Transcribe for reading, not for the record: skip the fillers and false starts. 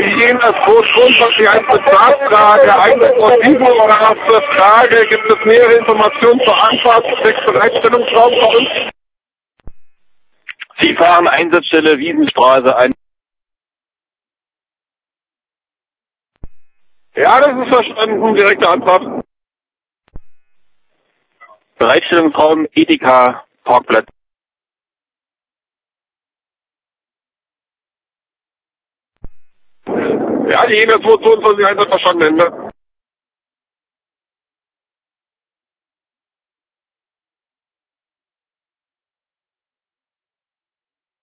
Jena 222 Bezahlfrage, eine motive Frage. Gibt es nähere Informationen zur Anfahrt des Bereitstellungsraums bei uns? Sie fahren Einsatzstelle Wiesenstraße ein. Ja, das ist verstanden. Direkte Antwort. Bereitstellungsraum Edeka Parkplatz. Ja, die Jena 222 Einsatz verstanden, Ende.